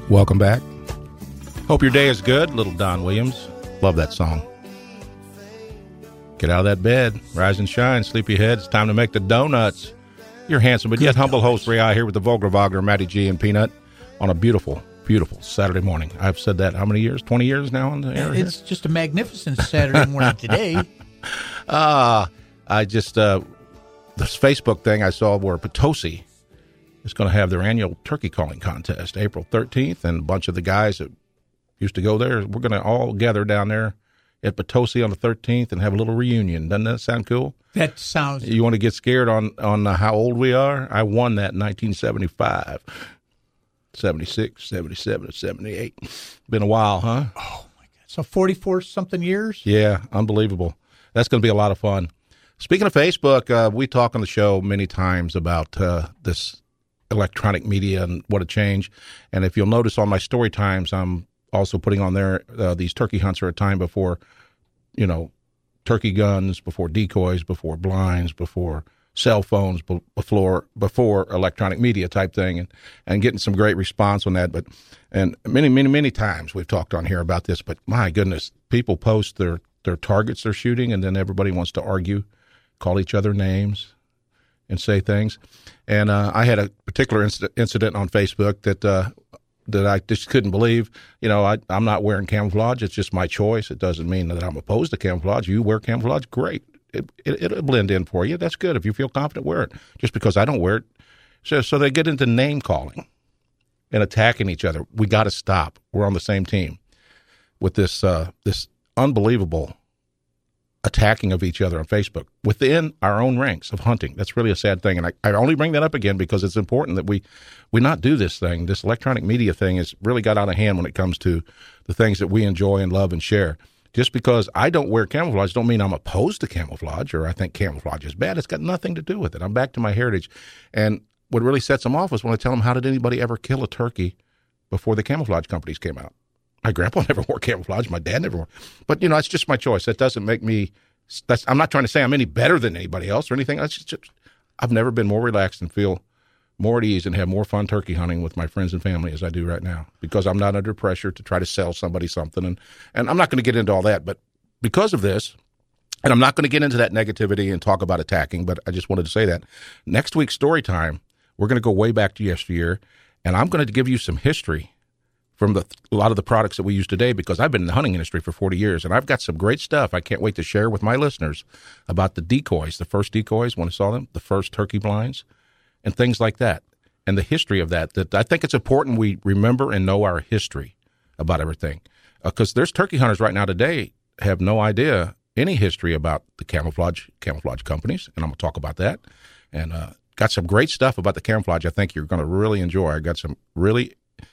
Welcome back. Hope your day is good. Little Don Williams. Love that song. Get out of that bed. Rise and shine. Sleepyhead. It's time to make the donuts. Your handsome but yet humble host, Ray I, here with the Vulgar Wagner, Matty G, and Peanut on a beautiful, beautiful Saturday morning. I've said that how many years? 20 years now on the air? It's just a magnificent Saturday morning today. This Facebook thing I saw where Potosi is going to have their annual turkey calling contest April 13th, and a bunch of the guys that used to go there, we're going to all gather down there at Potosi on the 13th and have a little reunion. Doesn't that sound cool? That sounds... You want to get scared on how old we are? I won that in 1975, 76, 77, 78. Been a while, huh? Oh, my God. So 44-something years? Yeah, unbelievable. That's going to be a lot of fun. Speaking of Facebook, we talk on the show many times about this electronic media and what a change. And if you'll notice on my story times, I'm also putting on there these turkey hunts are a time before, turkey guns, before decoys, before blinds, before cell phones, before electronic media type thing, and getting some great response on that. And many times we've talked on here about this, but my goodness, people post their targets they're shooting, and then everybody wants to argue, call each other names, and say things. And I had a particular incident on Facebook that I just couldn't believe. I'm not wearing camouflage. It's just my choice. It doesn't mean that I'm opposed to camouflage. You wear camouflage, great. It'll blend in for you. That's good. If you feel confident, wear it. Just because I don't wear it. So they get into name calling and attacking each other. We got to stop. We're on the same team with this unbelievable attacking of each other on Facebook within our own ranks of hunting. That's really a sad thing. And I only bring that up again because it's important that we not do this thing. This electronic media thing has really got out of hand when it comes to the things that we enjoy and love and share. Just because I don't wear camouflage don't mean I'm opposed to camouflage or I think camouflage is bad. It's got nothing to do with it. I'm back to my heritage. And what really sets them off is when I tell them, how did anybody ever kill a turkey before the camouflage companies came out? My grandpa never wore camouflage. My dad never wore. But, it's just my choice. That doesn't make me – I'm not trying to say I'm any better than anybody else or anything. I've never been more relaxed and feel more at ease and have more fun turkey hunting with my friends and family as I do right now because I'm not under pressure to try to sell somebody something. And I'm not going to get into all that. But because of this, and I'm not going to get into that negativity and talk about attacking, but I just wanted to say that. Next week's story time, we're going to go way back to yesteryear, and I'm going to give you some history from a lot of the products that we use today because I've been in the hunting industry for 40 years, and I've got some great stuff I can't wait to share with my listeners about the decoys, the first decoys when I saw them, the first turkey blinds, and things like that, and the history of that I think it's important we remember and know our history about everything because there's turkey hunters right now today have no idea any history about the camouflage companies, and I'm going to talk about that, and got some great stuff about the camouflage I think you're going to really enjoy. I got some really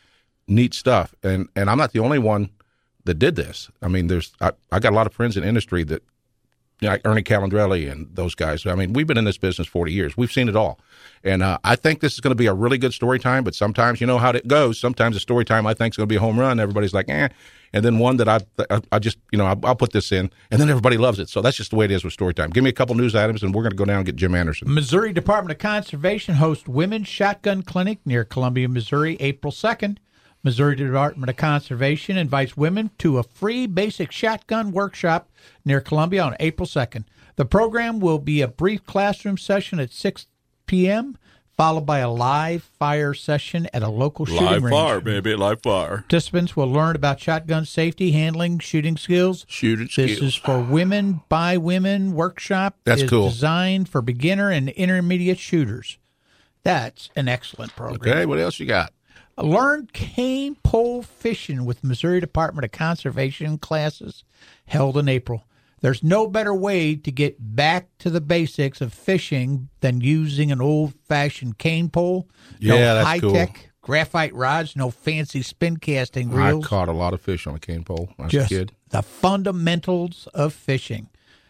neat stuff, and I'm not the only one that did this. I mean, I got a lot of friends in industry that, like Ernie Calandrelli and those guys. I mean, we've been in this business 40 years. We've seen it all, and I think this is going to be a really good story time. But sometimes, you know how it goes. Sometimes a story time I think is going to be a home run. Everybody's like, and then one that I just, I'll put this in, and then everybody loves it. So that's just the way it is with story time. Give me a couple news items, and we're going to go down and get Jim Anderson. Missouri Department of Conservation hosts Women's Shotgun Clinic near Columbia, Missouri, April 2nd. Missouri Department of Conservation invites women to a free basic shotgun workshop near Columbia on April 2nd. The program will be a brief classroom session at 6 p.m., followed by a live fire session at a local shooting range. Live fire, baby, live fire. Participants will learn about shotgun safety, handling, shooting skills. This is for women, by women workshop. That's cool. Designed for beginner and intermediate shooters. That's an excellent program. Okay, what else you got? Learn cane pole fishing with Missouri Department of Conservation classes held in April. There's no better way to get back to the basics of fishing than using an old-fashioned cane pole. Yeah, no that's high-tech graphite rods, no fancy spin casting reels. I caught a lot of fish on a cane pole when I was Just a kid. The fundamentals of fishing.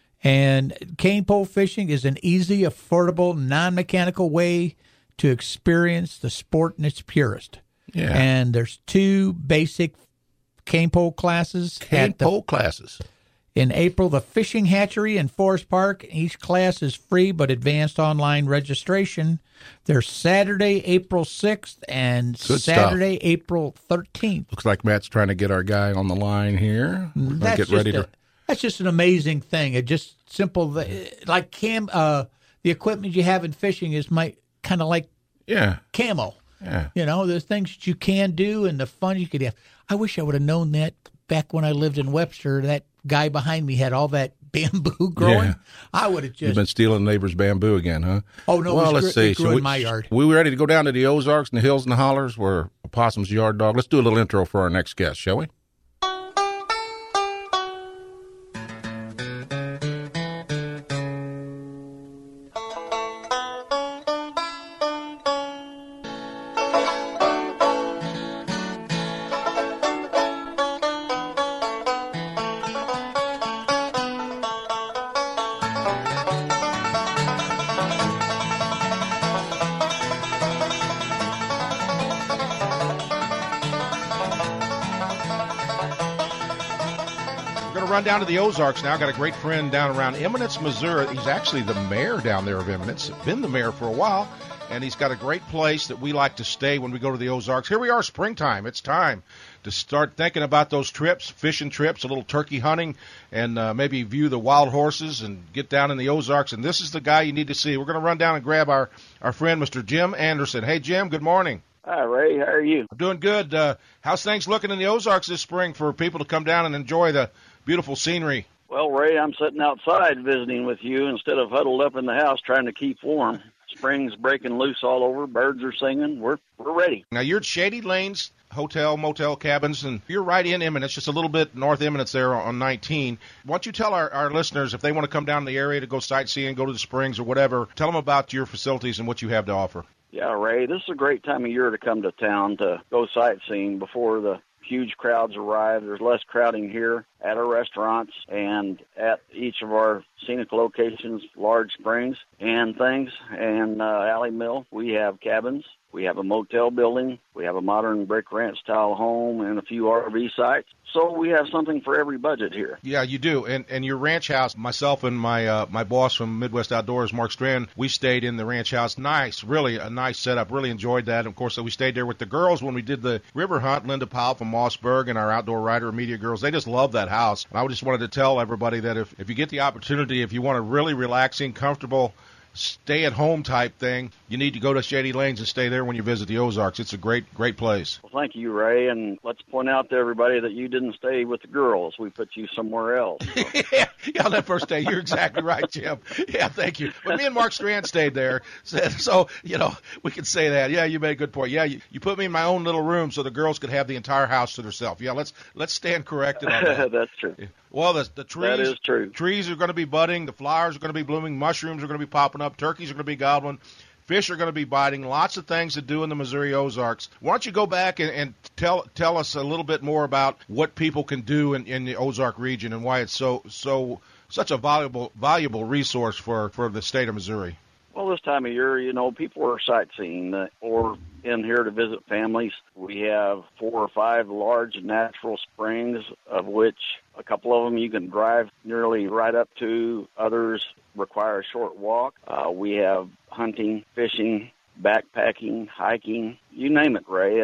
And cane pole fishing is an easy, affordable, non-mechanical way to experience the sport in its purest. Yeah. And there's two basic cane pole classes. Cane pole classes. In April, the Fishing Hatchery in Forest Park. Each class is free, but advanced online registration. There's Saturday, April 6th, and Saturday, April 13th. Looks like Matt's trying to get our guy on the line here. That's just an amazing thing. It just simple, like the equipment you have in fishing is kind of like camo. Yeah. You know, there's things that you can do and the fun you could have. I wish I would have known that back when I lived in Webster. That guy behind me had all that bamboo growing. Yeah. I would have just... You've been stealing neighbors' bamboo again, huh? Oh, no. Well, let's see. It grew in my yard. We were ready to go down to the Ozarks and the hills and the hollers where Opossum's yard dog. Let's do a little intro for our next guest, shall we? Run down to the Ozarks now. Got a great friend down around Eminence, Missouri. He's actually the mayor down there of Eminence. Been the mayor for a while, and he's got a great place that we like to stay when we go to the Ozarks. Here we are, springtime. It's time to start thinking about those trips, fishing trips, a little turkey hunting, and maybe view the wild horses and get down in the Ozarks. And this is the guy you need to see. We're going to run down and grab our friend, Mr. Jim Anderson. Hey, Jim, good morning. Hi, Ray. How are you? I'm doing good. How's things looking in the Ozarks this spring for people to come down and enjoy the beautiful scenery? Well, Ray, I'm sitting outside visiting with you instead of huddled up in the house trying to keep warm. Spring's breaking loose all over. Birds are singing. We're ready. Now, you're at Shady Lanes Hotel, Motel, Cabins, and you're right in Eminence, just a little bit north Eminence there on 19. Why don't you tell our listeners, if they want to come down to the area to go sightseeing, go to the springs or whatever, tell them about your facilities and what you have to offer. Yeah, Ray, this is a great time of year to come to town to go sightseeing before the huge crowds arrive. There's less crowding here at our restaurants and at each of our scenic locations, large springs and things, and Alley Mill. We have cabins. We have a motel building. We have a modern brick ranch-style home and a few RV sites. So we have something for every budget here. Yeah, you do. And your ranch house, myself and my boss from Midwest Outdoors, Mark Strand, we stayed in the ranch house. Nice, really a nice setup. Really enjoyed that. Of course, we stayed there with the girls when we did the river hunt. Linda Powell from Mossberg and our outdoor writer and media girls, they just love that house. And I just wanted to tell everybody that if you get the opportunity, if you want a really relaxing, comfortable, stay-at-home type thing, you need to go to Shady Lanes and stay there when you visit the Ozarks. It's a great place. Well, thank you, Ray, and let's point out to everybody that you didn't stay with the girls. We put you somewhere else. So. yeah, on that first day. You're exactly right, Jim. Yeah, thank you. But me and Mark Strand stayed there, so, we can say that. Yeah, you made a good point. Yeah, you put me in my own little room so the girls could have the entire house to themselves. Yeah, let's stand corrected on that. That's true. Yeah. Well, the trees, that is true. Trees are going to be budding. The flowers are going to be blooming. Mushrooms are going to be popping up. Turkeys are going to be gobbling. Fish are going to be biting. Lots of things to do in the Missouri Ozarks. Why don't you go back and tell us a little bit more about what people can do in the Ozark region and why it's such a valuable resource for the state of Missouri. Well, this time of year, people are sightseeing or in here to visit families. We have 4 or 5 large natural springs, of which a couple of them you can drive nearly right up to. Others require a short walk. We have hunting, fishing, backpacking, hiking, you name it, Ray.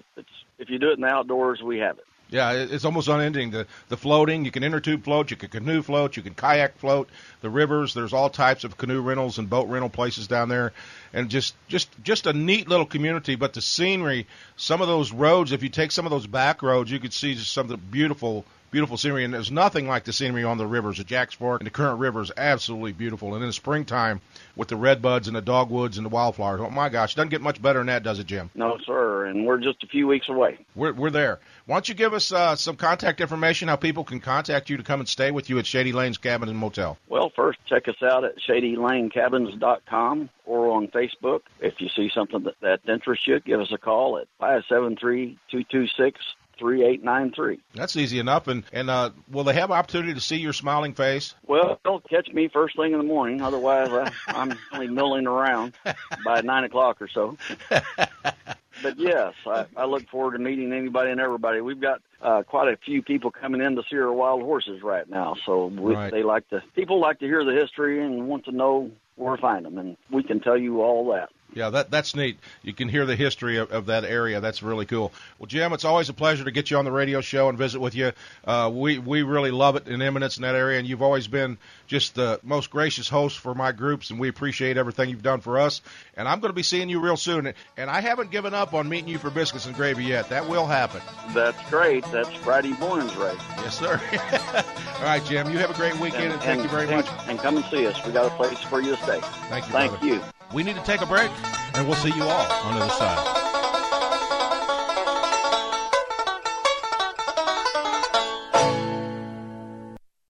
If you do it in the outdoors, we have it. Yeah, it's almost unending. The floating, you can inner tube float, you can canoe float, you can kayak float. The rivers, there's all types of canoe rentals and boat rental places down there, and just a neat little community. But the scenery, some of those roads, if you take some of those back roads, you could see just some of the beautiful scenery, and there's nothing like the scenery on the rivers. The Jacks Fork and the Current River is absolutely beautiful. And in the springtime, with the redbuds and the dogwoods and the wildflowers, oh my gosh, it doesn't get much better than that, does it, Jim? No, sir, and we're just a few weeks away. We're there. Why don't you give us some contact information, how people can contact you to come and stay with you at Shady Lanes Cabin and Motel? Well, first, check us out at ShadyLaneCabins.com or on Facebook. If you see something that interests you, give us a call at 573-226-3893. That's easy enough. And will they have opportunity to see your smiling face? Well, they'll catch me first thing in the morning. Otherwise, I'm only milling around by 9 o'clock or so. But yes, I look forward to meeting anybody and everybody. We've got quite a few people coming in to see our wild horses right now. So people like to hear the history and want to know where to find them, and we can tell you all that. Yeah, that's neat. You can hear the history of that area. That's really cool. Well, Jim, it's always a pleasure to get you on the radio show and visit with you. We really love it in Eminence in that area, and you've always been just the most gracious host for my groups, and we appreciate everything you've done for us. And I'm going to be seeing you real soon. And I haven't given up on meeting you for biscuits and gravy yet. That will happen. That's great. That's Friday mornings, Ray. Yes, sir. All right, Jim, you have a great weekend, and thank you very much. And come and see us. We got a place for you to stay. Thank you, Thank you. We need to take a break, and we'll see you all on the other side.